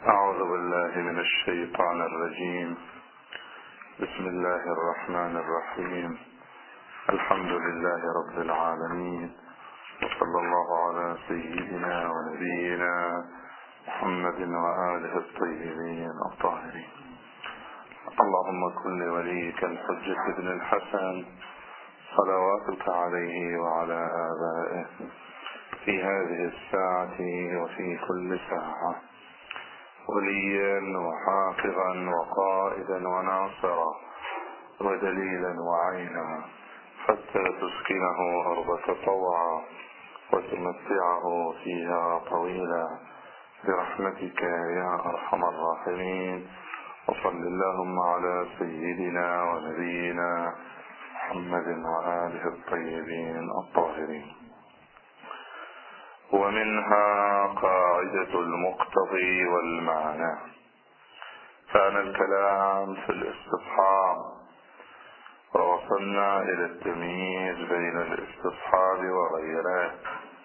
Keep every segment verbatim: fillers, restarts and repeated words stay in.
أعوذ بالله من الشيطان الرجيم. بسم الله الرحمن الرحيم. الحمد لله رب العالمين، وصلى الله على سيدنا ونبينا محمد وآله الطيبين الطاهرين. اللهم كن لوليك الحجة بن الحسن صلواتك عليه وعلى آبائه في هذه الساعة وفي كل ساعة وليا وحافظا وقائدا وناصرا ودليلا وعينا، حتى تسكنه أرضك طوعا وتمتعه فيها طويلا برحمتك يا أرحم الراحمين. وصل اللهم على سيدنا ونبينا محمد وآله الطيبين الطاهرين. ومنها قاعدة المقتضي والمعنى. كان الكلام في الاستصحاب، ووصلنا إلى التمييز بين الاستصحاب وغيره.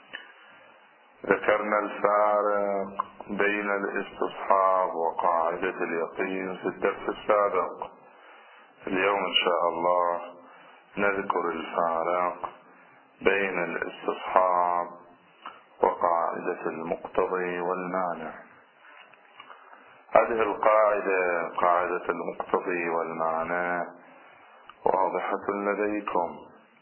ذكرنا الفارق بين الاستصحاب وقاعدة اليقين في الدرس السابق. اليوم إن شاء الله نذكر الفارق بين الاستصحاب وقاعدة المقتضي والمانع. هذه القاعدة قاعدة المقتضي والمانع واضحة لديكم.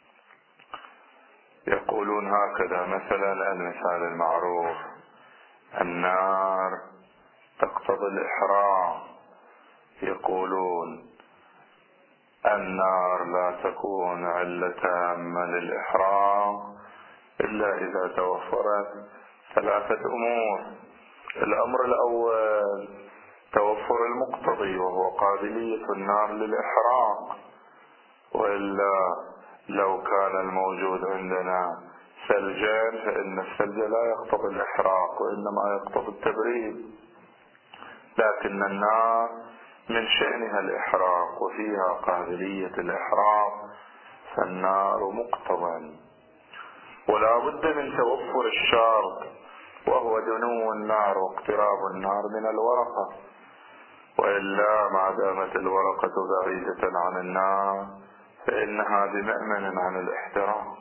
يقولون هكذا مثلا، المثال المعروف: النار تقتضي الإحراق. يقولون النار لا تكون علة تامة للإحراق إلا إذا توفرت ثلاثة أمور. الأمر الأول توفر المقتضي، وهو قابلية النار للإحراق، وإلا لو كان الموجود عندنا ثلجان فإن الثلج لا يقتضي الإحراق وإنما يقتضي التبريد، لكن النار من شأنها الإحراق وفيها قابلية الإحراق، فالنار مقتضى. ولا بد من توفر الشرط، وهو دنو النار واقتراب النار من الورقة، وإلا ما دامت الورقة بعيدة عن النار فإنها بمأمن عن الاحتراق.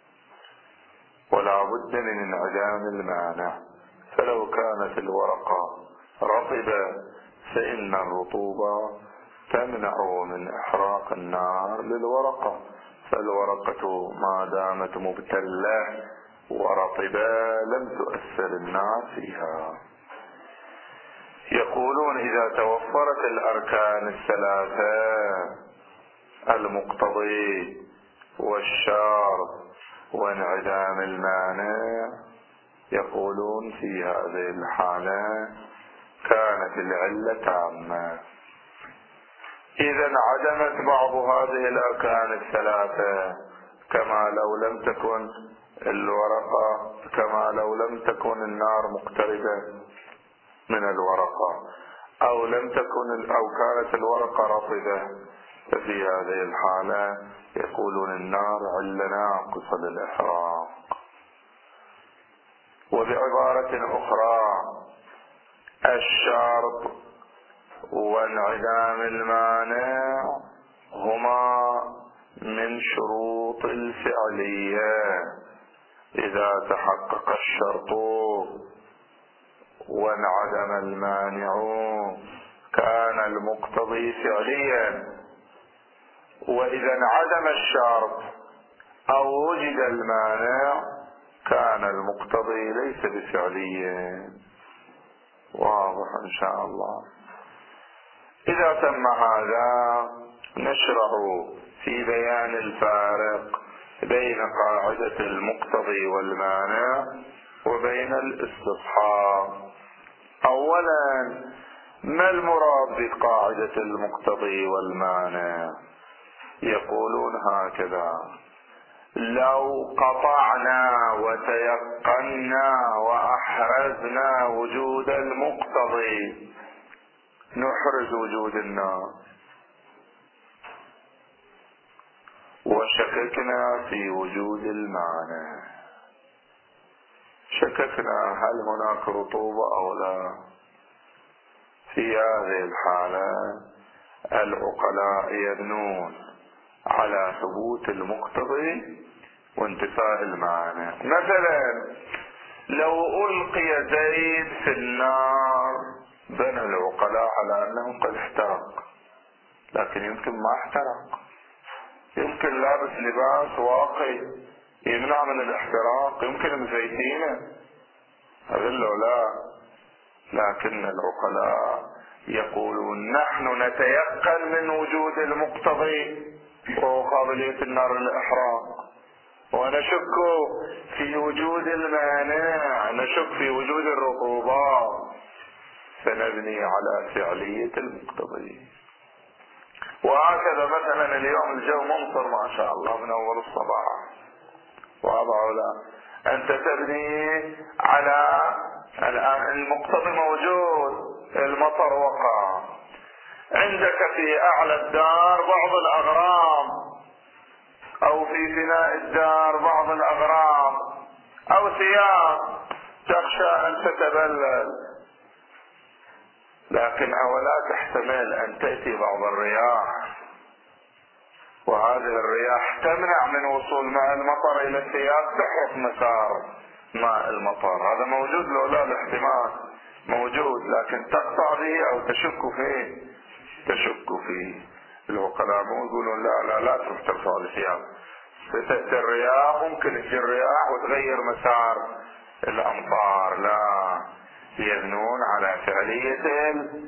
ولا بد من انعدام المانع، فلو كانت الورقة رطبة فإن الرطوبة تمنع من إحراق النار للورقة، فالورقة ما دامت مبتلة ورطبة لم تؤثر النار فيها. يقولون إذا توفرت الأركان الثلاثة، المقتضي والشرط وانعدام المانع، يقولون في هذه الحالة كانت العلة تامة. إذا انعدمت بعض هذه الأركان الثلاثة، كما لو لم تكن الورقة كما لو لم تكن النار مقتربة من الورقة، أو لم تكن أو كانت الورقة رطبة، ففي هذه الحالة يقولون النار علة ناقصة للإحراق. وبعبارة أخرى، الشرط وانعدام المانع هما من شروط الفعلية. إذا تحقق الشرط وانعدم المانع كان المقتضي فعليا، وإذا انعدم الشرط أو وجد المانع كان المقتضي ليس بفعليا. واضح إن شاء الله. إذا تم هذا نشرع في بيان الفارق بين قاعدة المقتضي والمانع وبين الاستصحاب. أولا، ما المراد بقاعدة المقتضي والمانع؟ يقولون هكذا: لو قطعنا وتيقنا وأحرزنا وجود المقتضي نحرز وجود النار، وشككنا في وجود المعنى، شككنا هل هناك رطوبة أو لا، في هذه الحالة العقلاء يبنون على ثبوت المقتضي وانتفاء المانع. مثلا لو ألقي زيد في النار بنى العقلاء على أنه قد احترق، لكن يمكن ما احترق، يمكن لابس لباس واقي يمنع من الاحتراق، يمكن مزيتينه، أقول له لا. لكن العقلاء يقولون نحن نتيقن من وجود المقتضي وهو قابلية النار للإحراق، ونشك في وجود المانع، نشك في وجود الرطوبات، فنبني على فعلية المقتضي. وهكذا مثلا اليوم الجو ممطر ما شاء الله من أول الصباح، واضح ولا؟ أنت تبني على الآن المقتضي موجود، المطر وقع عندك في أعلى الدار بعض الأغرام، أو في فناء الدار بعض الأغرام أو ثياب تخشى أن تتبلل، لكن أولا تحتمل أن تأتي بعض الرياح، وهذه الرياح تمنع من وصول ماء المطر إلى الثياب، تحرق مسار ماء المطر. هذا موجود لو لا الاحتمال موجود، لكن تقطع به أو تشك فيه، تشك فيه. العقلاء مو يقولون لا لا لا تروح ترفع الثياب، ستأتي الرياح، ممكن تجي الرياح وتغير مسار الأمطار، لا، يبنون على فعلية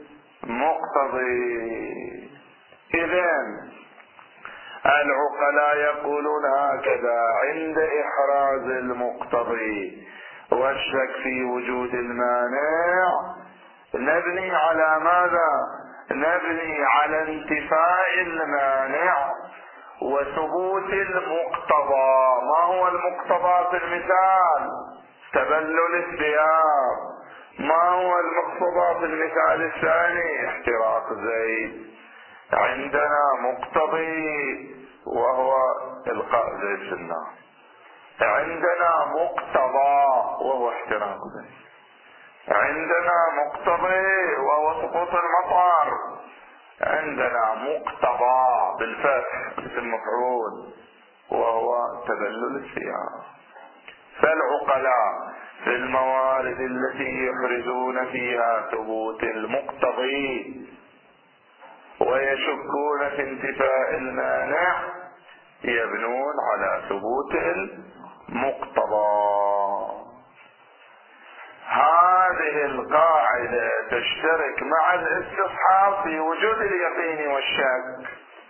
المقتضي. إذن العقلاء يقولون هكذا عند إحراز المقتضي والشك في وجود المانع نبني على ماذا؟ نبني على انتفاء المانع وثبوت المقتضى. ما هو المقتضى في المثال؟ تبلل الثياب. ما هو المقتضى في المثال الثاني؟ احتراق زيت. عندنا مقتضي وهو إلقاء زيت في النار، عندنا مقتضى وهو احتراق زيت، عندنا مقتضي وهو سقوط المطر، عندنا مقتضى بالفتح اسم مفعول وهو تبلل الثياب. فالعقلاء في الموارد التي يحرزون فيها ثبوت المقتضي ويشكون في انتفاء المانع يبنون على ثبوت المقتضى. هذه القاعدة تشترك مع الاستصحاب في وجود اليقين والشك.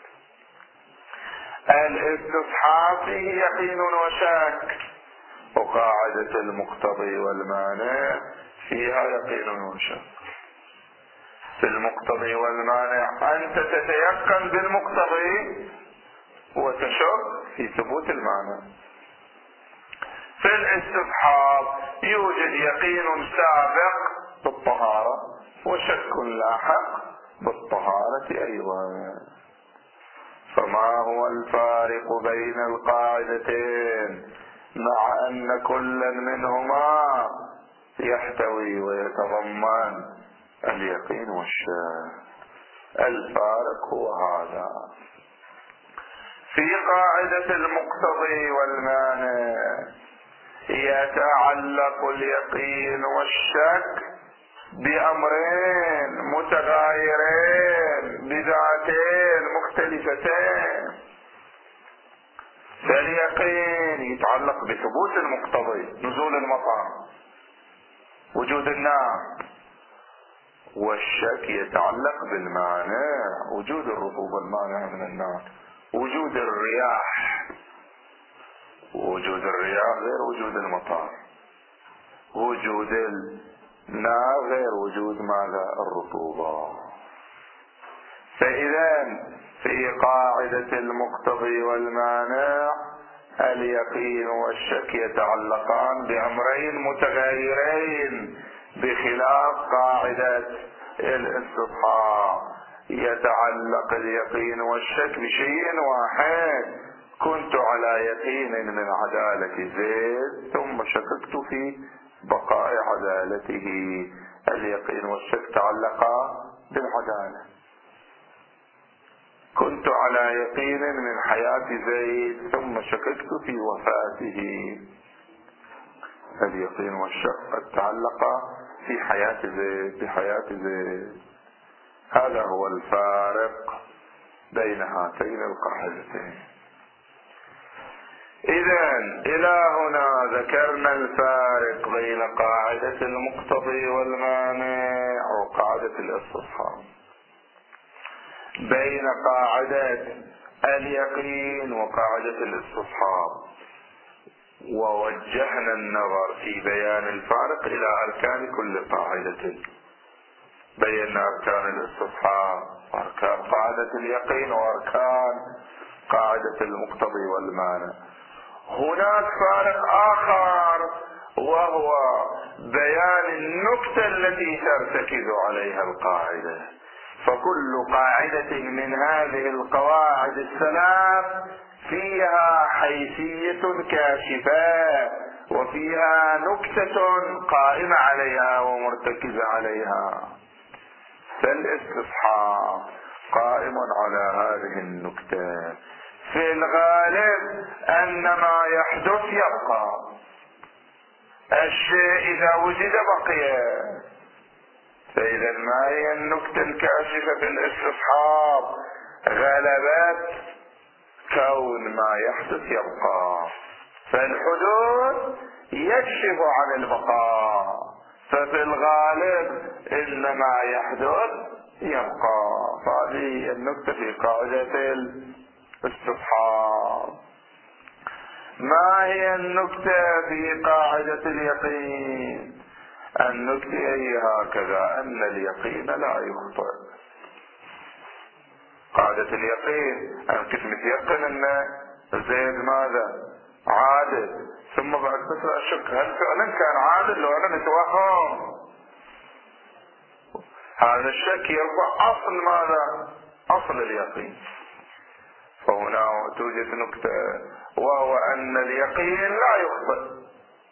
الاستصحاب فيه يقين وشك، وقاعدة المقتضي والمانع فيها يقين وشك. في المقتضي والمانع أنت تتيقن بالمقتضي وتشك في ثبوت المانع. في الاستصحاب يوجد يقين سابق بالطهارة وشك لاحق بالطهارة أيضا. فما هو الفارق بين القاعدتين مع أن كلا منهما يحتوي ويتضمن اليقين والشك؟ الفارق هو هذا. في قاعدة المقتضي والمانع يتعلق اليقين والشك بأمرين متغايرين بذاتين مختلفتين. فاليقين يتعلق بثبوت المقتضي نزول المطر وجود النار، والشك يتعلق بالمانع وجود الرطوبة المانع من النار، وجود الرياح. وجود الرياح غير وجود المطر، وجود النار غير وجود ماذا؟ الرطوبة. فإذا في قاعدة المقتضي والمانع اليقين والشك يتعلقان بأمرين متغيرين، بخلاف قاعدة الاستصحاب يتعلق اليقين والشك بشيء واحد. كنت على يقين من عدالة زيد ثم شككت في بقاء عدالته. اليقين والشك تعلقا بالعدالة. كنت على يقين من حياة زيد ثم شككت في وفاته. اليقين والشك قد تعلق في حياة زيد بحياة زيد. هذا هو الفارق بين هاتين القاعدتين. إذن إلى هنا ذكرنا الفارق بين قاعدة المقتضي والمانع وقاعدة الاستصحاب، بين قاعدة اليقين وقاعدة الاستصحاب، ووجهنا النظر في بيان الفارق إلى أركان كل قاعدة. بينا أركان الاستصحاب وأركان قاعدة اليقين وأركان قاعدة المقتضي والمانع. هناك فارق آخر وهو بيان النكتة التي ترتكز عليها القاعدة. فكل قاعدة من هذه القواعد الثلاث فيها حيثية كاشفة وفيها نكتة قائمة عليها ومرتكزة عليها. فالاستصحاب قائم على هذه النكتة. في الغالب أن ما يحدث يبقى، الشيء إذا وجد بقي. فإذا ما هي النكتة الكاشفة في الاستصحاب؟ غلبت كون ما يحدث يبقى، فالحدوث يكشف عن البقاء. ففي الغالب إن ما يحدث يبقى. فهذه النكتة في قاعدة الاستصحاب. ما هي النكتة في قاعدة اليقين؟ النكتة هي هكذا: أن اليقين لا يخطئ. قاعدة اليقين أنا كنت متيقن أن زيد ماذا؟ عادل، ثم بعد فترة أشك هل فعلا كان عادل لو أنا متوهم. هذا الشك يرفع أصل ماذا؟ أصل اليقين. فهنا توجد نكتة وهو أن اليقين لا يخطئ.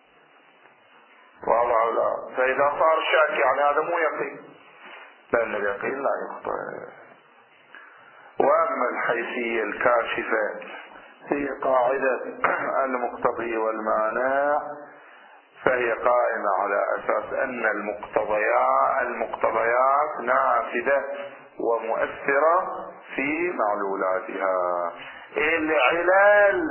واضح لا؟ فإذا صار شك يعني هذا مو يقين، لأن اليقين لا يخطئ. وأما الحيثية الكاشفة هي قاعدة المقتضي والمانع، فهي قائمة على أساس أن المقتضيات المقتضيات نافذة ومؤثرة في معلولاتها. العلل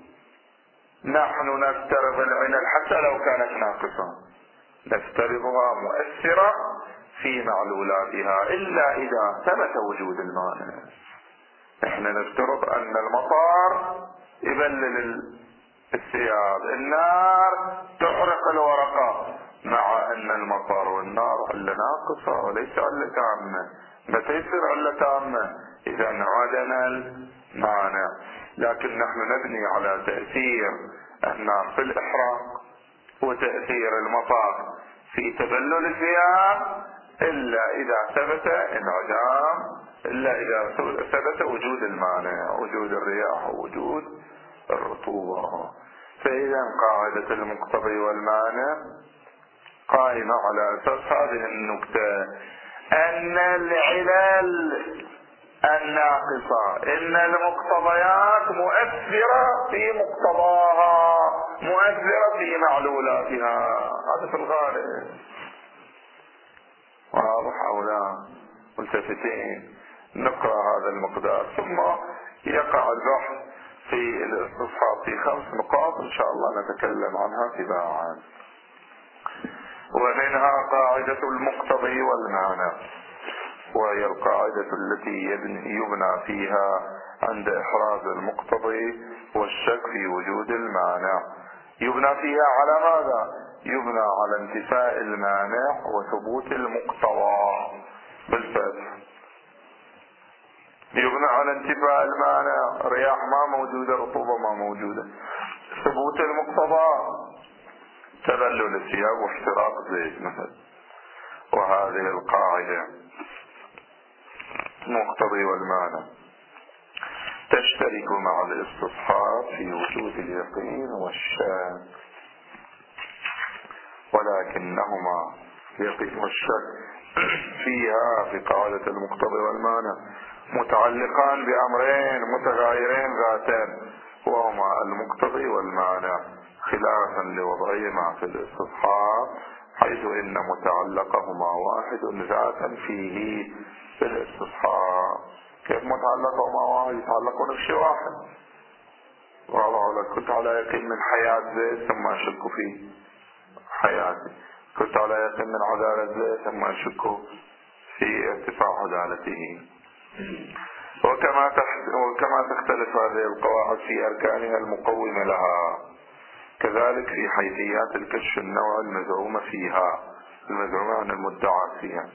نحن نفترض العلل حتى لو كانت ناقصة نفترضها مؤثرة في معلولاتها إلا إذا ثبت وجود المانع. احنا نفترض أن المطر يبلل الثياب، النار تحرق الورقة، مع أن المطر والنار علة ناقصة وليس علة تامة. متى يصير علة تامة؟ إذا انعدم المانع. لكن نحن نبني على تأثير النار في الإحراق وتأثير المطر في تبلل الثياب إلا إذا ثبت انعدام، إلا إذا ثبت وجود المانع، وجود الرياح ووجود الرطوبة. فإذا قاعدة المقتضي والمانع قائمة على أساس هذه النكتة: أن العلل الناقصة، إن المقتضيات مؤثرة في مقتضاها، مؤثرة في معلولاتها. هذا في الغالب. واضح أو لا؟ ملتفتين نقرأ هذا المقدار ثم يقع البحث في الاستصحاب في خمس نقاط إن شاء الله نتكلم عنها تباعا. ومنها قاعدة المقتضي والمانع، وهي القاعدة التي يبنى فيها عند إحراز المقتضي والشك في وجود المانع. يبنى فيها على ماذا؟ يبنى على انتفاء المانع وثبوت المقتضى بالفتح. يبنى على انتفاء المانع، رياح ما موجودة، رطوبة ما موجودة. ثبوت المقتضى، تبلل الثياب واحتراق زيت مثلا. وهذه القاعدة المقتضي والمانع تشترك مع الاستصحاب في وجود اليقين والشك، ولكنهما اليقين والشك فيها في قاعدة المقتضي والمانع متعلقان بأمرين متغايرين ذاتين، وهما المقتضي والمانع، خلافا لوضعهما في الاستصحاب حيث إن متعلقهما واحد ذاتا فيه في الاستصحاب. كيف متعلقهما واحد؟ يتعلقون بشيء واحد. والله كنت على يقين من حياة زيد ثم أشك في حياتي، كنت على يقين من عدالة زيد ثم أشك في ارتفاع عدالته. وكما وكما تختلف هذه القواعد في أركانها المقومة لها، كذلك في حيثيات الكشف النوع المزعومة فيها، المزعومة عن المدعى فيها.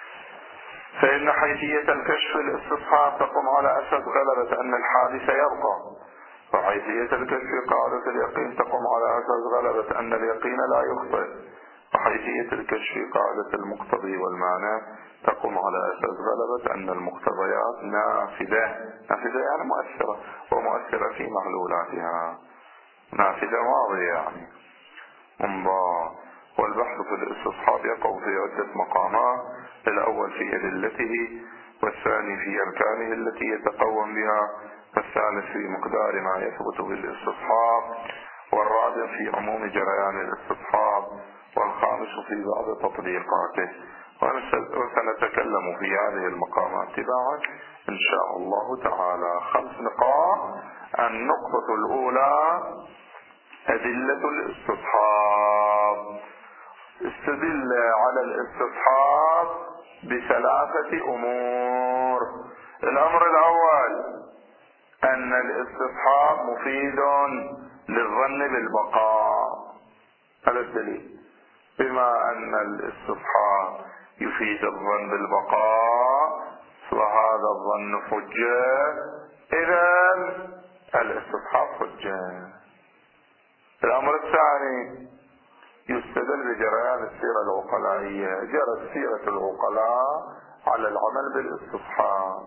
فإن حيثية الكشف الاستصحاب تقوم على أساس غلبة أن الحادث يبقى، وحيثية الكشف قاعدة اليقين تقوم على أساس غلبة أن اليقين لا يخطئ، وحيثية الكشف قاعدة المقتضي والمعنى تقوم على أساس غلبة أن المقتضيات نافذة، نافذة يعني مؤثرة، ومؤثرة في معلولاتها، نافذة واضحة يعني منبع. والبحث في الاستصحاب يقع في عدة مقامات، الأول في أدلته، والثاني في أركانه التي يتقوم بها، والثالث في مقدار ما يثبت بالاستصحاب، والرابع في عموم جريان الاستصحاب، والخامس في بعض تطبيقاته. وسنتكلم في هذه المقامات تباعا إن شاء الله تعالى. خمس نقاط. النقطة الأولى أدلة الاستصحاب. استدل على الاستصحاب بثلاثة أمور. الأمر الأول أن الاستصحاب مفيد للظن بالبقاء، هذا الدليل. بما أن الاستصحاب يفيد الظن بالبقاء وهذا الظن حجة، إذن الاستصحاب حجة. الأمر الثاني يستدل بجريان السيرة العقلائية، جرت سيرة العقلاء على العمل بالاستصحاب.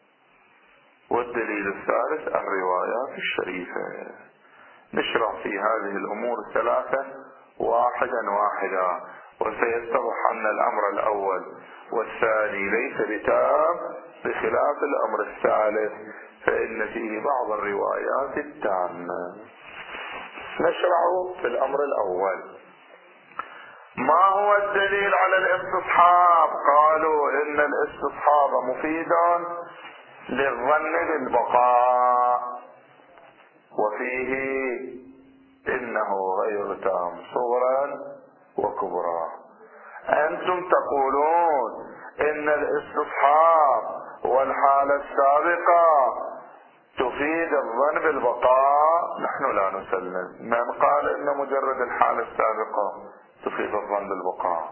والدليل الثالث الروايات الشريفة. نشرع في هذه الأمور الثلاثة واحدا واحدا، وسيتضح أن الأمر الأول والثاني ليس بتام، بخلاف الأمر الثالث فإن فيه بعض الروايات التامة. نشرع في الأمر الأول. ما هو الدليل على الاستصحاب؟ قالوا إن الاستصحاب مفيد للظن بالبقاء، وفيه إنه غير تام صغرا وكبرى. أنتم تقولون إن الاستصحاب والحالة السابقة تفيد الظن بالبقاء، نحن لا نسلم. من قال إن مجرد الحالة السابقة تفيد الظن بالبقاء؟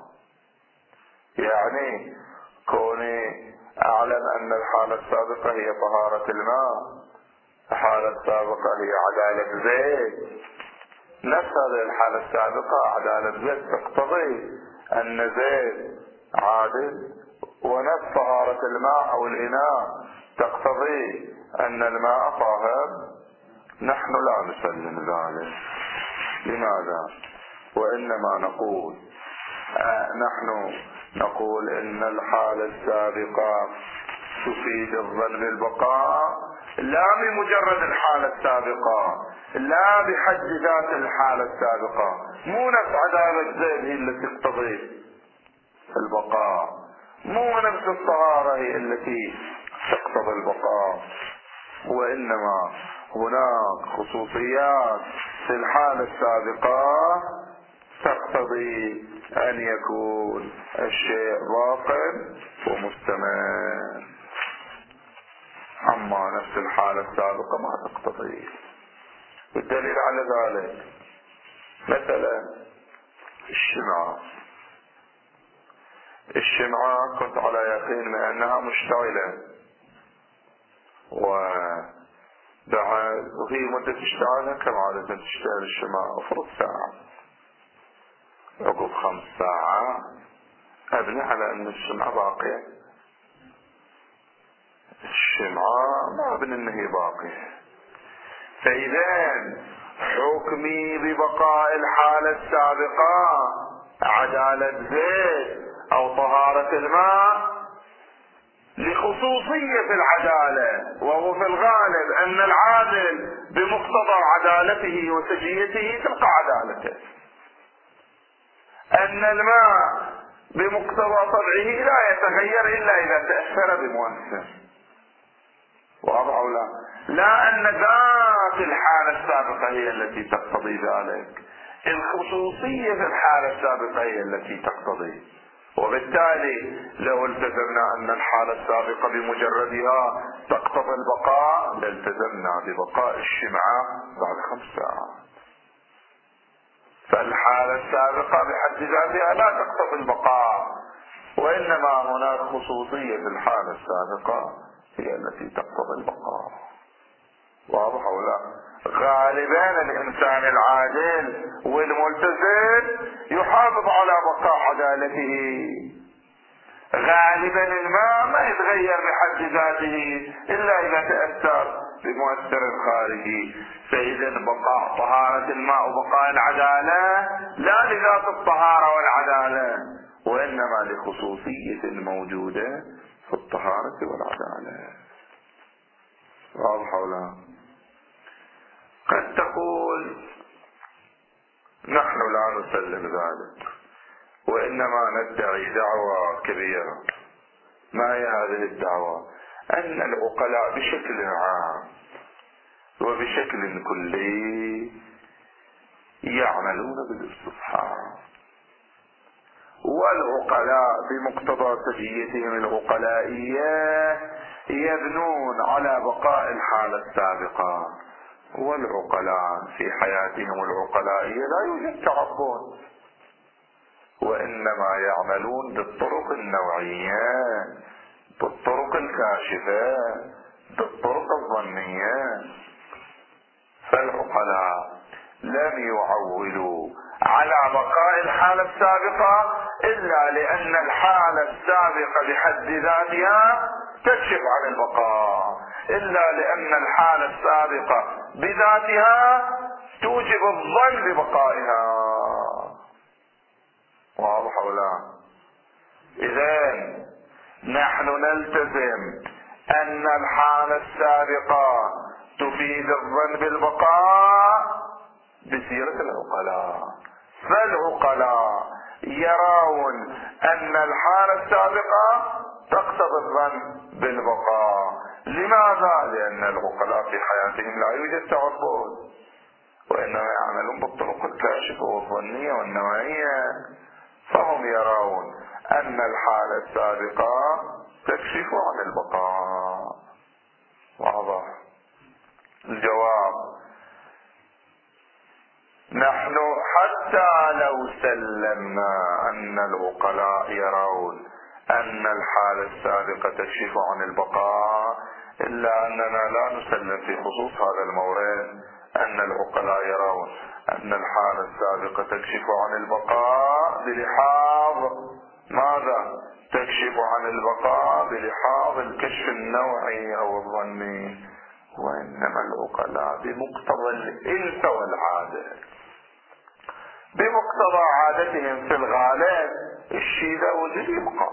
يعني كوني أعلم أن الحالة السابقة هي طهارة الماء، الحالة السابقة هي عدالة زيد، نفس هذه الحالة السابقة عدالة زيد تقتضي أن زيد عادل، ونفس طهارة الماء أو الإناء تقتضي أن الماء طاهر. نحن لا نسلم ذلك. لماذا؟ وإنما نقول آه نحن نقول إن الحالة السابقة تفيد الظن بالبقاء لا بمجرد الحالة السابقة، لا بحد ذات الحالة السابقة، مو نفس عدالة زيد هي التي تقتضي البقاء، مو نفس الطهارة هي التي تقتضي البقاء، وإنما هناك خصوصيات في الحالة السابقة تقتضي أن يكون الشيء باق ومستمر، أما نفس الحالة السابقة ما تقتضي. والدليل على ذلك مثلا الشمعة. الشمعة كنت على يقين من أنها مشتعلة، ودعت وفي مدة اشتعالها كم عادة تشتعل الشمعة؟ أفرض ساعة، عقب خمس ساعات أبني على أن الشمعة باقية. الشمعة ما أبني أنها باقية. فإذا حكمي ببقاء الحالة السابقة عدالة زيد أو طهارة الماء لخصوصية العدالة، وهو في الغالب أن العادل بمقتضى عدالته وسجيته تبقى عدالته، أن الماء بمقتضى طبعه لا يتغير إلا إذا تأثر بمؤثر. واضح أو لا؟ لا أن ذات الحالة السابقة هي التي تقتضي ذلك، الخصوصية في الحالة السابقة هي التي تقتضي. وبالتالي لو التزمنا أن الحالة السابقة بمجردها تقتضي البقاء لالتزمنا ببقاء الشمعة بعد خمس ساعات. فالحالة السابقة بحد ذاتها لا تقتضي البقاء، وإنما هناك خصوصية في الحالة السابقة هي التي تقتضي البقاء. واضح أو لا؟ غالبا الإنسان العادل والملتزم يحافظ على بقاء عدالته. غالبا الماء ما يتغير بحد ذاته إلا إذا تأثر بمؤثر خارجي. فإذا بقاء طهارة الماء وبقاء العدالة لا لذات الطهارة والعدالة، وإنما لخصوصية موجودة في الطهارة والعدالة. واضح ولا؟ قد تقول نحن لا نسلم ذلك، وإنما ندعي دعوة كبيرة. ما هي هذه الدعوة؟ أن العقلاء بشكل عام وبشكل كلي يعملون بالاستصحاب، والعقلاء بمقتضى سجيتهم العقلائية يبنون على بقاء الحالة السابقة. والعقلاء في حياتهم العقلائية لا يوجد تعبد، وإنما يعملون بالطرق النوعية، بالطرق الكاشفة، بالطرق الظنية. فالعقلاء لم يعولوا على بقاء الحالة السابقة إلا لأن الحالة السابقة بحد ذاتها تكشف عن البقاء، إلا لأن الحالة السابقة بذاتها توجب الظن ببقائها. واضح ولا؟ إذن نحن نلتزم أن الحالة السابقة تفيد الظن بالبقاء بسيرة العقلاء. فالعقلاء يرون أن الحالة السابقة تقتضي الظن بالبقاء. لماذا؟ لأن العقلاء في حياتهم لا يوجد تعبد، وإنما يعملون بالطرق الكاشفة والظنية والنوعية. فهم يرون أن الحالة السابقة تكشف عن البقاء. واضح؟ الجواب: نحن حتى لو سلمنا أن العقلاء يرون أن الحالة السابقة تكشف عن البقاء، إلا أننا لا نسلم في خصوص هذا المورد أن العقلاء يرون أن الحالة السابقة تكشف عن البقاء بلحاظ ماذا؟ تكشف عن البقاء بلحاظ الكشف النوعي أو الظني، وإنما العقلاء بمقتضى الإلف والعادة، بمقتضى عادتهم في الغالب الشيء ذا وجد يبقى.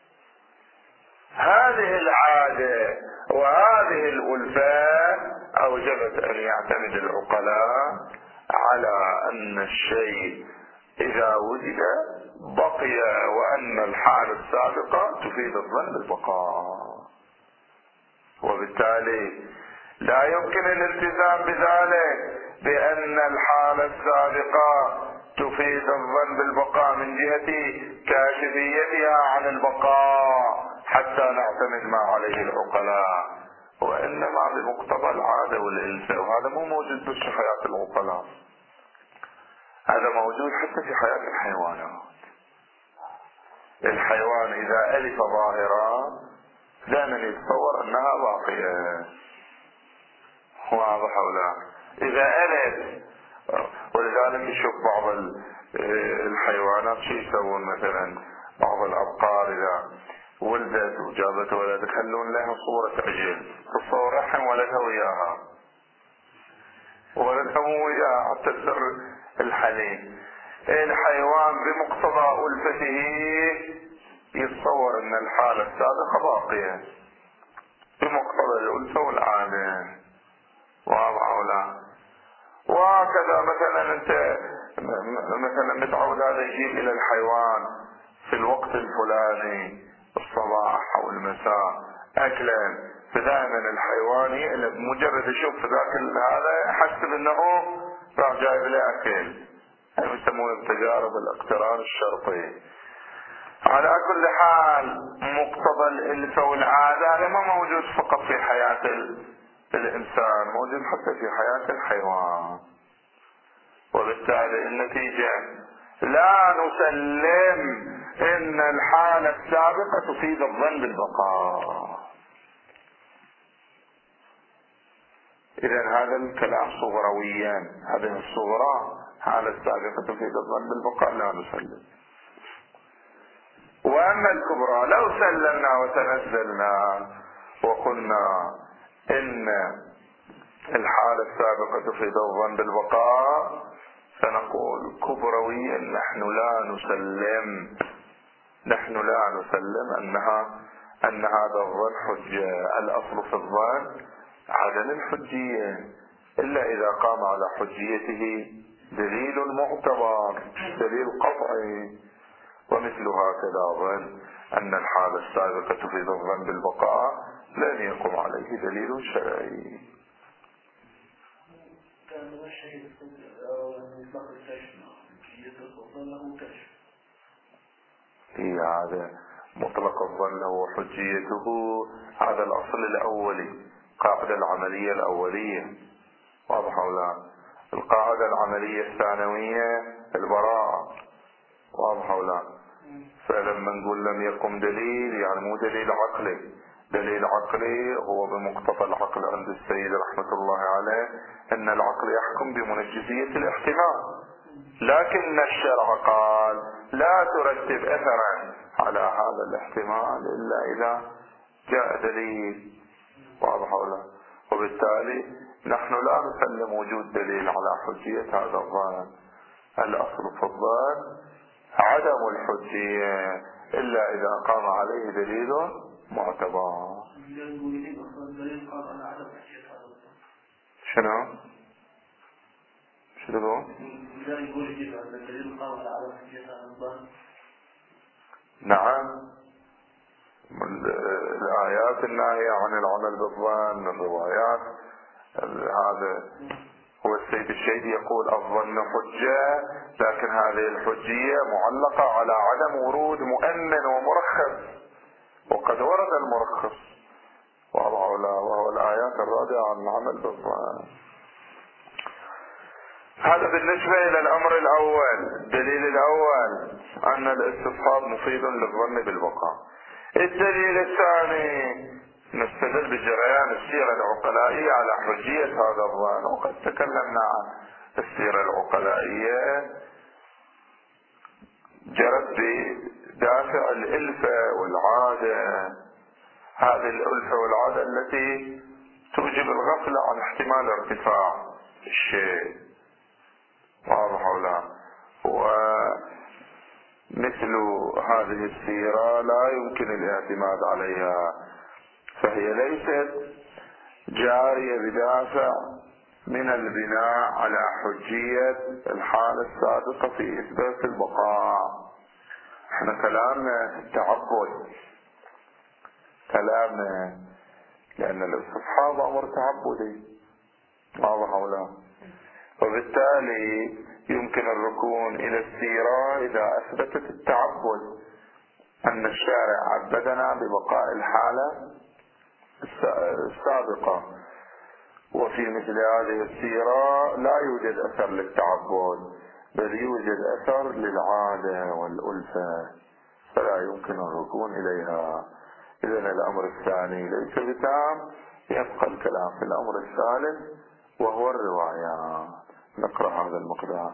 هذه العادة وهذه الألفة أوجبت أن يعتمد العقلاء على أن الشيء إذا وجد بقي، وأن الحالة السابقة تفيد الظن بالبقاء. وبالتالي لا يمكن الالتزام بذلك بأن الحالة السابقة تفيد الظن بالبقاء من جهة كاشفيتها عن البقاء حتى نعتمد ما عليه العقلاء، وإنما بمقتضى العادة والإلفة. وهذا مو موجود بس في حياة العقلاء، هذا موجود حتى في حياة الحيوانات. الحيوان إذا ألف ظاهرة دائما يتصور أنها باقية. واضح ولا؟ إذا ألف، ولذلك يشوف بعض الحيوانات شو يسوون. مثلا بعض الأبقار إذا ولدت وجابت ولد يخلون لها صورة عجل، تصور رحم ولدها وياها، ولدها مو وياها حتى السر الحليم. الحيوان بمقتضى ألفته يتصور أن الحالة السابقة باقية بمقتضى الألفة والعادة، واضح أو لا؟ وهكذا مثلا أنت مثلا متعود هذا يجيب إلى الحيوان في الوقت الفلاني الصباح أو المساء أكلا، فدائما الحيوان يقلب مجرد يشوف ذاك هذا يحسب أنه راح جايب له أكل، هذا يسمونه بتجارب الاقتران الشرطي. على كل حال مقتضى الألفة والعادة هذا ما موجود فقط في حياة الإنسان، موجود حتى في حياة الحيوان. وبالتالي النتيجة لا نسلم إن الحالة السابقة تفيد الظن بالبقاء. إذن هذا الكلام صغرويا، هذه الصغرى حالة السابقة تفيد الظن بالبقاء لا نسلم. وأما الكبرى لو سلمنا وتنزلنا وقلنا إن الحالة السابقة تفيد الظن بالبقاء، فنقول كبرويا نحن لا نسلم نحن لا نسلم أنها أن هذا الظن حجة. الأصل في الظن عدم الحجية إلا إذا قام على حجيته دليل معتبر، دليل قطعي. ومثل هكذا ظن أن الحالة السابقة تفيد الظن بالبقاء لن يقم عليه دليل شرعي. هي هذا مطلق الظن له حجيته، هذا الأصل الأولي، القاعدة العملية الأولية، واضح أو لا؟ القاعدة العملية الثانوية البراءة، واضح أو لا؟ فلما نقول لم يقم دليل يعني مو دليل عقلي، دليل عقلي هو بمقتضى العقل عند السيد رحمة الله عليه أن العقل يحكم بمنجزية الاحتمال، لكن الشرع قال لا ترتب أثرا على هذا الاحتمال إلا إذا جاء دليل، واضح أو لا؟ وبالتالي نحن لا نسلم وجود دليل على حجية هذا الظن. الأصل في الظن عدم الحجية إلا إذا قام عليه دليل معتبر. شنو؟ شنو؟ نعم، الآيات الناهية عن العمل بالظن، الروايات، هذا هو السيد الشهيد يقول الظن حجة، لكن هذه الحجية معلقة على عدم ورود مؤمن ومرخص، وقد ورد المرخص، وهو الآيات الرادعة عن العمل بالظن. هذا بالنسبة إلى الأمر الأول. الدليل الأول أن الاستصحاب مفيد للظن بالبقاء. الدليل الثاني نستدل بجريان السيرة العقلائية على حجية هذا الظن، وقد تكلمنا عن السيرة العقلائية جرت بدافع الألفة والعادة، هذه الألفة والعادة التي توجب الغفلة عن احتمال ارتفاع الشيء، واضح أو لا؟ ومثل هذه السيرة لا يمكن الاعتماد عليها، فهي ليست جارية بدافع من البناء على حجية الحالة السابقة في إثبات البقاء. احنا كلامنا التعبد، كلامنا لأن الاستصحاب أمر تعبدي، واضح أو لا؟ وبالتالي يمكن الركون إلى السيرة إذا أثبتت التعبد، أن الشارع عبدنا ببقاء الحالة السابقة، وفي مثل هذه السيرة لا يوجد أثر للتعبد، بل يوجد أثر للعادة والألفة، فلا يمكن الركون إليها. إذن الأمر الثاني ليس بتام، يبقى الكلام في الأمر الثالث وهو الروايات. نقرأ هذا المقدار.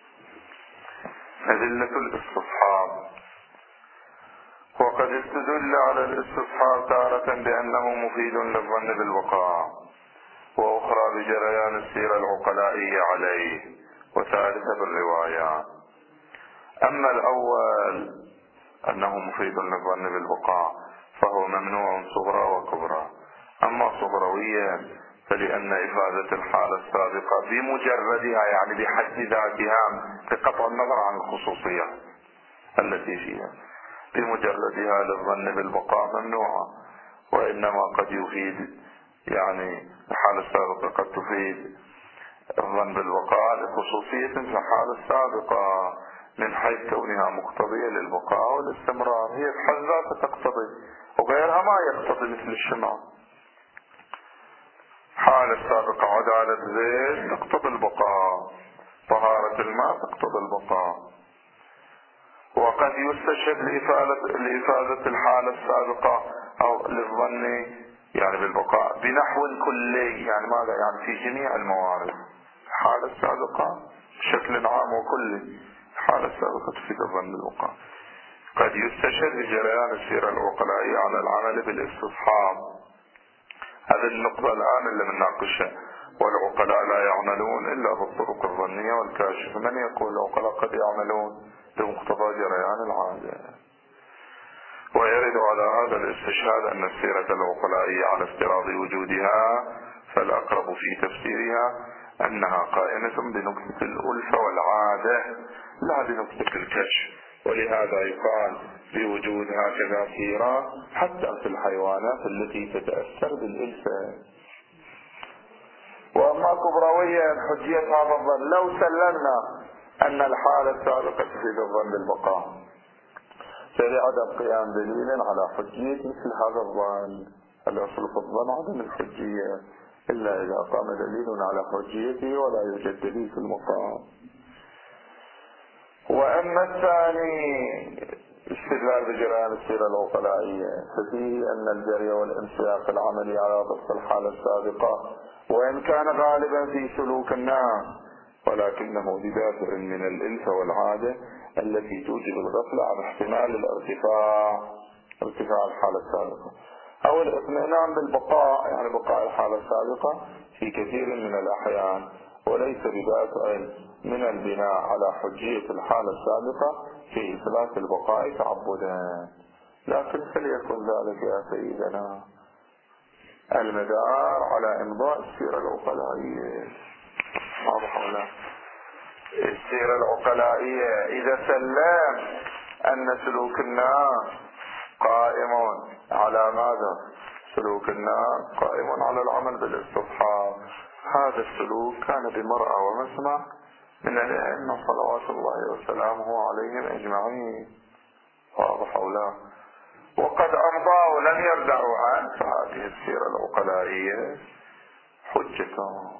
أدلة الاستصحاب. وقد استدل على الاستصحاب تارة بأنه مفيد للظن بالبقاء، وأخرى بجريان السيرة العقلائية عليه، وثالثة بالروايات. أما الأول أنه مفيد للظن بالبقاء فهو ممنوع صغرى وكبرى. أما صغرويا فلأن إفادة الحالة السابقة بمجردها يعني بحد ذاتها بقطع النظر عن الخصوصية التي فيها بمجردها للظن بالبقاء ممنوعة، وإنما قد يفيد يعني الحالة السابقة قد تفيد الظن بالبقاء لخصوصية في الحالة السابقة من حيث كونها مقتضية للبقاء والاستمرار، هي بحد ذاتها تقتضي وغيرها ما يقتضي مثل الشمال. حالة السابقة عدالة زيت تقتضي البقاء، طهارة الماء تقتضي البقاء. وقد يستشهد لإفادة, لإفادة الحالة السابقة أو للظن يعني بالبقاء بنحو كلي، يعني ماذا؟ يعني في جميع الموارد. الحالة السابقة بشكل عام وكلي، الحالة السابقة تفيد الظن بالبقاء. قد يستشهد بجريان السيرة العقلائية على العمل بالاستصحاب. هذه النقطة الآن اللي بنناقشها. والعقلاء لا يعملون إلا بالطرق الظنية والكاشفة. من يقول العقلاء قد يعملون بمقتضى جريان العادة؟ ويرد على هذا الاستشهاد أن السيرة العقلائية على افتراض وجودها فالأقرب في تفسيرها أنها قائمة بنكتة الألفة والعادة لا بنكتة الكشف، ولهذا يقال بوجود هكذا سيرة حتى في الحيوانات التي تتأثر بالإلفة. وأما كبرويا حجية هذا الظن لو سلمنا أن الحالة السابقة تفيد الظن بالبقاء فلعدم قيام دليل على حجية مثل هذا الظن. الأصل في الظن عدم الحجية إلا إذا قام دليل على حجيته ولا يوجد دليل في المقام. وأما الثاني استدلال بجريان السيرة العقلائية ففيه أن الجري والانسياق العملي على ضبط الحالة السابقة وإن كان غالبا في سلوك الناس ولكنه بدافع من الإلفة والعادة التي توجب الغفلة عن احتمال الارتفاع ارتفاع الحالة السابقة أو الاطمئنان بالبقاء يعني بقاء الحالة السابقة في كثير من الأحيان، وليس بدافع من البناء على حجية الحالة السابقة في إثبات البقاء تعبدا. لكن فليكن ذلك يا سيدنا المدار على إمضاء السيرة العقلائية. واضح ولا؟ السيرة العقلائية إذا سلم أن سلوك الناس قائم على ماذا؟ سلوك الناس قائم على العمل بالاستصحاب، هذا السلوك كان بمرأى ومسمع من الأئمة صلوات الله وسلامه عليهم أجمعين. واضح ولا؟ وقد أمضوا ولم يردعوا عنه، فهذه السيرة العقلائية حجة.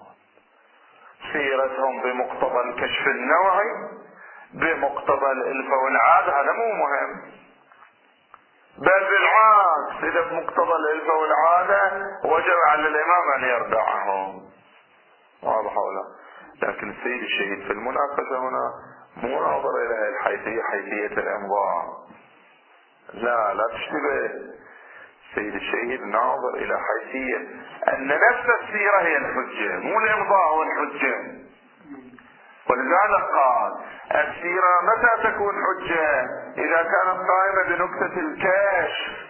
سيرتهم بمقتضى الكشف النوعي بمقتضى الإلفة والعادة هذا مو مهم، بل بالعكس إذا بمقتضى الإلفة والعادة وجب على الإمام أن يردعهم. واضح ولا؟ لكن السيد الشهيد في المناقشة هنا مو ناظر إلى الحيثية حيثية الإمضاء، لا لا تشتبه. السيد الشهيد ناظر إلى حيثية أن نفس السيرة هي الحجة مو الإمضاء هو الحجة، ولذلك قال السيرة متى تكون حجة؟ إذا كانت قائمة بنكتة الكشف،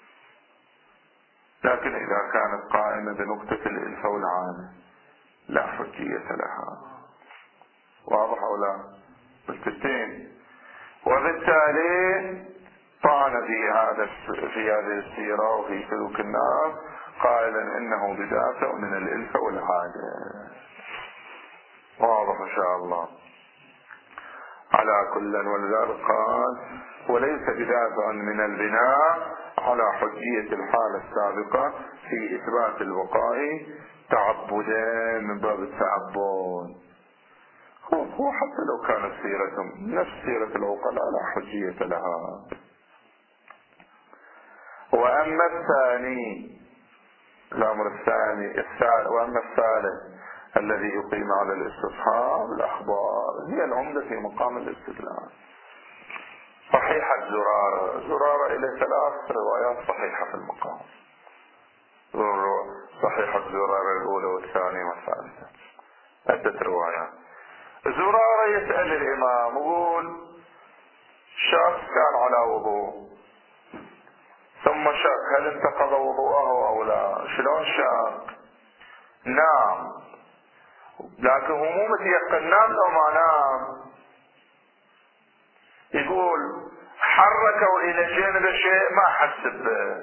لكن إذا كانت قائمة بنكتة الإلفة والعادة لا حجية لها. واضح أو لا؟ بالتالي وبالتالي طعن في هذا في هذه السيرة وفي سلوك الناس قائلا إنه بدافع من الإلفة والعادة. واضح إن شاء الله. على كل ولذلك قال وليس بدافع من البناء على حجية الحالة السابقة في إثبات البقاء تعبدا من باب التعبد. هو هو حتى لو كانت سيرتهم نفس سيرة العقلاء لا حجية لها. وأما الثاني الأمر الثاني الثالث وأما الثالث الذي يقيم على الاستصحاب الأخبار هي العمدة في مقام الاستدلال. صحيحة زرارة زرارة إلى ثلاث روايات صحيحة في المقام. صحيحة زرارة الأولى والثانية والثالثة عدة روايات. زرارة يسأل الإمام يقول شك كان على وضوء ثم شك هل انتقض وضوءه او لا. شلون شك؟ نام، لكن هو مو متيقن نام لو ما نام. يقول حركوا الى جانب شيء ما حس به،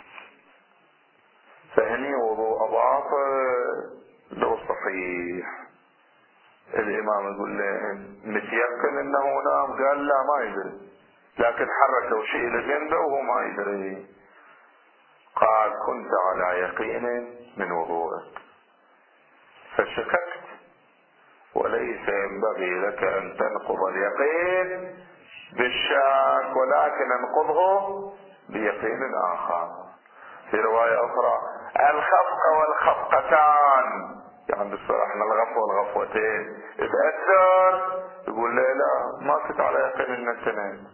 فهني وضوء باطل لو صحيح. الامام يقول له متيقن انه نام؟ قال لا ما يدري، لكن حركوا شيء الى جنبه وهو ما يدري. قال كنت على يقين من وضوءك فشككت، وليس ينبغي لك ان تنقض اليقين بالشك، ولكن انقضه بيقين اخر. في رواية اخرى الخفقة والخفقتان، يعني بالصراحة الغفوة والغفوتين تأثر. يقول لا لا ما كنت على يقين ان التنين،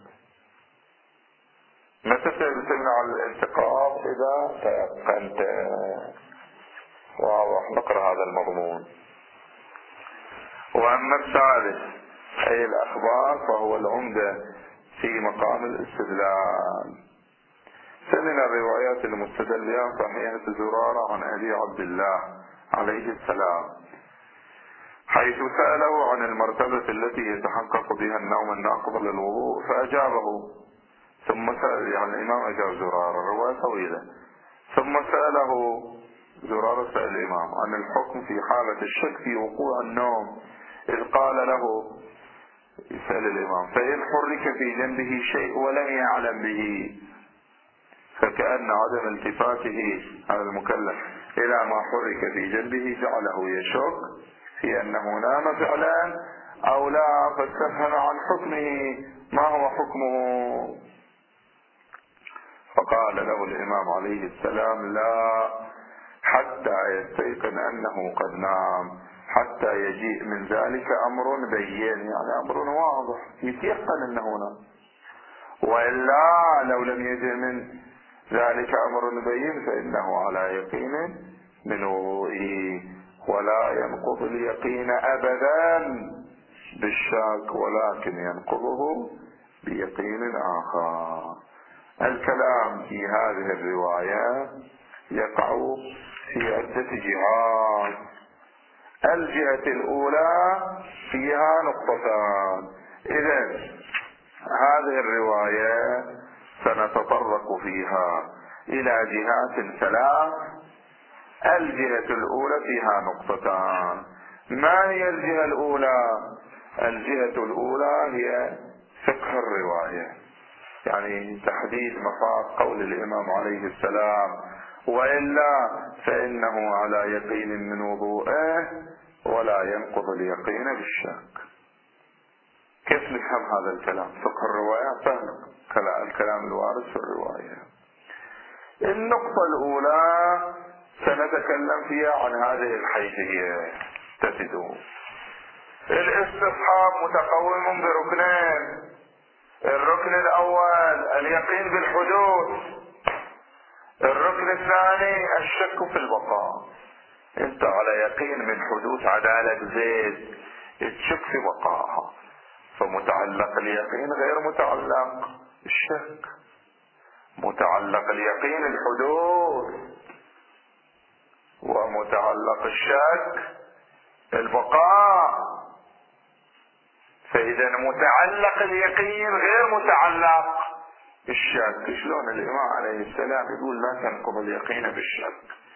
متى تمنع الانتقاض؟ اذا تيقنت. واضح؟ نقرأ هذا المضمون. واما الثالث اي الاخبار فهو العمدة في مقام الاستدلال. فمن الروايات المستدل بها صحيحة زرارة عن ابي عبد الله عليه السلام، حيث سأله عن المرتبة التي يتحقق بها النوم الناقض للوضوء فأجابه. ثم سأل، يعني الإمام أجاب زرارة، الرواية طويلة. ثم سأله زرارة سأل الإمام عن الحكم في حالة الشك في وقوع النوم، إذ قال له، يسأل الإمام فإن حرك في جنبه شيء ولم يعلم به، فكأن عدم التفاته على المكلف إلى ما حرك في جنبه جعله يشك في أنه نام فعلا أو لا، فاستفهم عن حكمه ما هو حكمه. فقال له الإمام عليه السلام لا، حتى يستيقن أنه قد نام، حتى يجيء من ذلك أمر بين، يعني أمر واضح يتيقن أنه نام، وإلا لو لم يجئ من ذلك أمر بين فإنه على يقين من وضوئه، ولا ينقض اليقين أبدا بالشك، ولكن ينقضه بيقين آخر. الكلام في هذه الرواية يقع في عدة جهات. الجهة الأولى فيها نقطتان، إذن هذه الرواية سنتطرق فيها إلى جهات ثلاث. الجهة الأولى فيها نقطتان. ما هي الجهة الأولى؟ الجهة الأولى هي فقه الرواية، يعني تحديد مفاد قول الإمام عليه السلام وإلا فإنه على يقين من وضوءه ولا ينقض اليقين بالشك. كيف نفهم هذا الكلام؟ فقه الرواية سهل، الكلام الوارد في الرواية. النقطة الأولى سنتكلم فيها عن هذه الحيثية. تجدوا الاستصحاب متقوم بركنين. الركن الأول اليقين بالحدوث، الركن الثاني الشك في البقاء. انت على يقين من حدوث عدالة زيد، تشك في بقائها، فمتعلق اليقين غير متعلق الشك. متعلق اليقين الحدوث، ومتعلق الشك البقاء. فإذا متعلق اليقين غير متعلق الشك. شلون الإمام عليه السلام يقول لا تنقض اليقين بالشك؟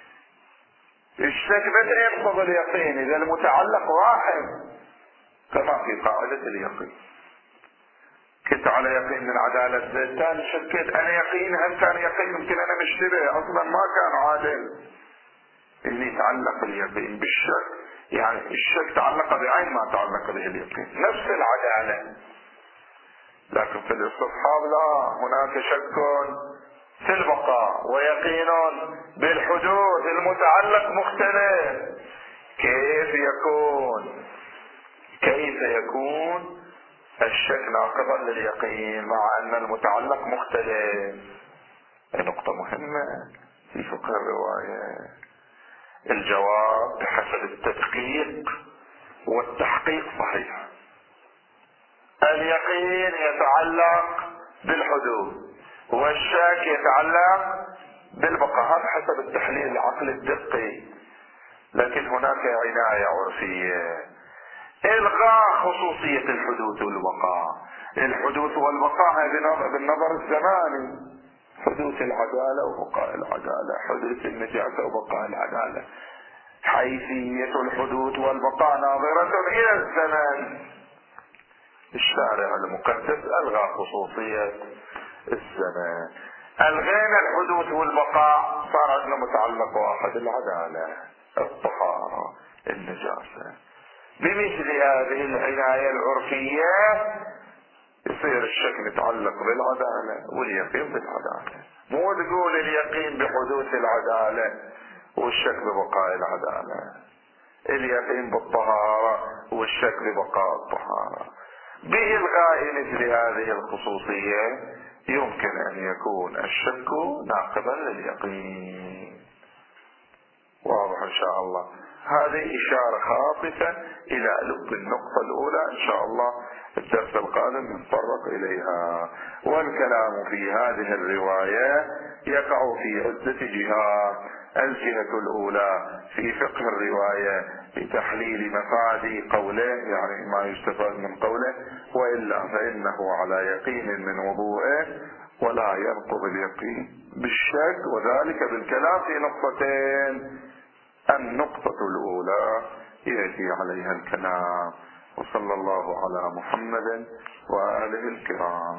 الشك بدأ ينقض اليقين إذا المتعلق واحد، كما في قاعدة اليقين. كنت على يقين من عدالة زيد، ثاني شكيت أنا يقين، هل كان يقين؟ يمكن أنا مشتبه أصلا ما كان عادل. إني تعلق اليقين بالشك، يعني الشك تعلق بعين ما تعلق به اليقين، نفس العدالة. لكن في الاستصحاب لا، هناك شك في البقاء ويقين بالحدوث، المتعلق مختلف. كيف يكون كيف يكون الشك ناقضا لليقين مع أن المتعلق مختلف؟ نقطة مهمة في فقه الرواية. الجواب بحسب التدقيق والتحقيق صحيح. اليقين يتعلق بالحدوث والشك يتعلق بالبقاء، هذا حسب التحليل العقلي الدقي. لكن هناك عناية عرفية، إلغاء خصوصية الحدوث والبقاء. الحدوث والبقاء بالنظر الزماني، حدوث العدالة وبقاء العدالة، حدوث النجاسة وبقاء العدالة. حيثية الحدوث والبقاء ناظرة إلى الزمن. الشارع المقدس ألغى خصوصية الزمان. ألغينا الحدوث والبقاء، صار عندنا متعلق واحد، العدالة، الطهارة، النجاسة. بمثل هذه العناية العرفية يصير الشك متعلق بالعدالة واليقين بالعدالة. مو تقول اليقين بحدوث العدالة والشك ببقاء العدالة، اليقين بالطهارة والشك ببقاء الطهارة. بإلغاء مثل هذه الخصوصية يمكن أن يكون الشك ناقضا لليقين. واضح إن شاء الله. هذه إشارة خاطفة إلى لب النقطة الأولى. إن شاء الله الدرس القادم نتطرق إليها. والكلام في هذه الرواية يقع في عدة جهات. الجهة الأولى في فقه الرواية بتحليل مفاد قوله، يعني ما يستفاد من قوله: وإلا فإنه على يقين من وضوءه ولا ينقض اليقين بالشك، وذلك بالكلام في نقطتين. النقطة الأولى يأتي عليها الكلام. وصلى الله على محمد وآله الكرام.